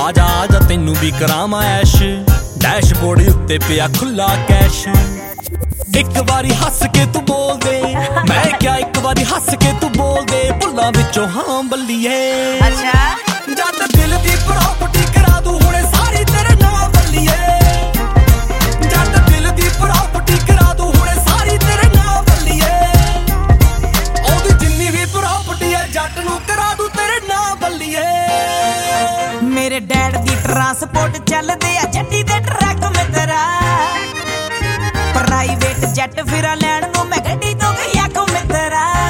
आजा आजा तैनू भी करावां ऐश डैशबोर्ड उत्ते पिया खुला कैश एक बारी हस के तू बोल दे मैं क्या एक बारी हस के तू बोल दे भुल्लां विचों हां बल्लीए अच्छा जद दिल दी प्रॉपर्टी करा दूं हुणे सारी तेरे नां बल्लीए जद दिल दी प्रॉपर्टी करा दूं हुणे सारी तेरे नां बल्लीए ओदी जिन्नी भी प्रॉपर्टी है जट नूं करा दूं तेरे नां बल्लीए मेरे डैड दी ट्रांसपोर्ट चलदे आ जट्टी दे ट्रक मित्रा प्राइवेट जट फिरा लैण नूं मैं